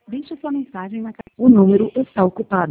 Deixe sua mensagem na caixa. O número está ocupado.